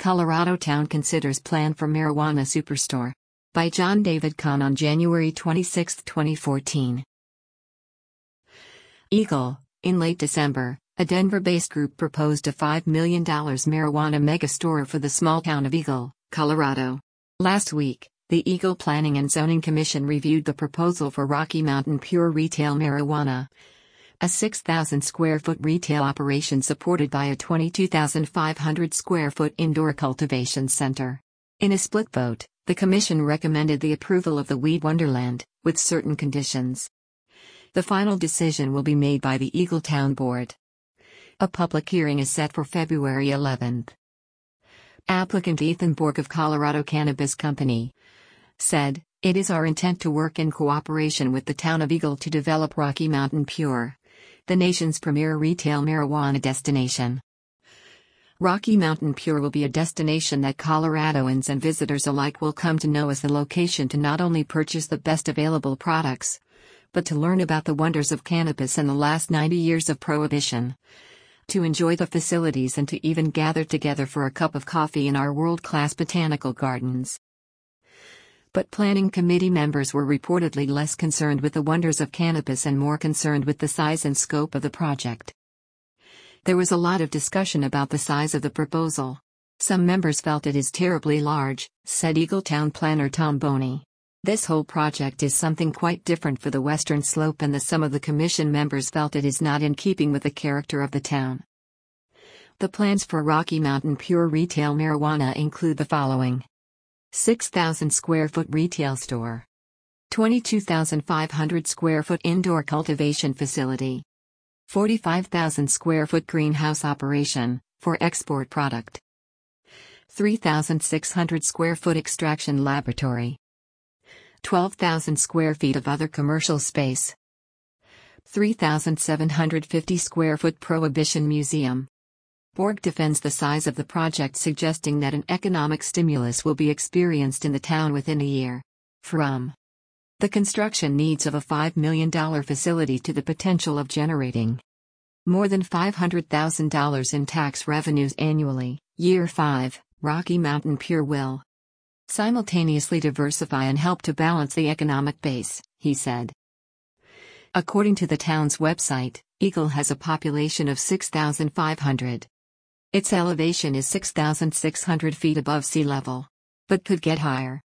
Colorado town considers plan for marijuana superstore. By John David Kahn on January 26, 2014. Eagle. In late December, a Denver-based group proposed a $5 million marijuana megastore for the small town of Eagle, Colorado. Last week, the Eagle Planning and Zoning Commission reviewed the proposal for Rocky Mountain Pure Retail Marijuana, a 6,000-square-foot retail operation supported by a 22,500-square-foot indoor cultivation center. In a split vote, the commission recommended the approval of the Weed Wonderland, with certain conditions. The final decision will be made by the Eagle Town Board. A public hearing is set for February 11. Applicant Ethan Borg of Colorado Cannabis Company said, "It is our intent to work in cooperation with the town of Eagle to develop Rocky Mountain Pure, the nation's premier retail marijuana destination. Rocky Mountain Pure will be a destination that Coloradoans and visitors alike will come to know as the location to not only purchase the best available products, but to learn about the wonders of cannabis and the last 90 years of prohibition, to enjoy the facilities and to even gather together for a cup of coffee in our world-class botanical gardens." But planning committee members were reportedly less concerned with the wonders of cannabis and more concerned with the size and scope of the project. There was a lot of discussion about the size of the proposal. Some members felt it is terribly large, said Eagle Town planner Tom Boney. This whole project is something quite different for the western slope, and some of the commission members felt it is not in keeping with the character of the town. The plans for Rocky Mountain Pure Retail Marijuana include the following: 6,000-square-foot retail store, 22,500-square-foot indoor cultivation facility, 45,000-square-foot greenhouse operation, for export product, 3,600-square-foot extraction laboratory, 12,000 square feet of other commercial space, 3,750-square-foot prohibition museum. Borg defends the size of the project, suggesting that an economic stimulus will be experienced in the town within a year. From the construction needs of a $5 million facility to the potential of generating more than $500,000 in tax revenues annually, Year 5, Rocky Mountain Pure will simultaneously diversify and help to balance the economic base, he said. According to the town's website, Eagle has a population of 6,500. Its elevation is 6,600 feet above sea level, but could get higher.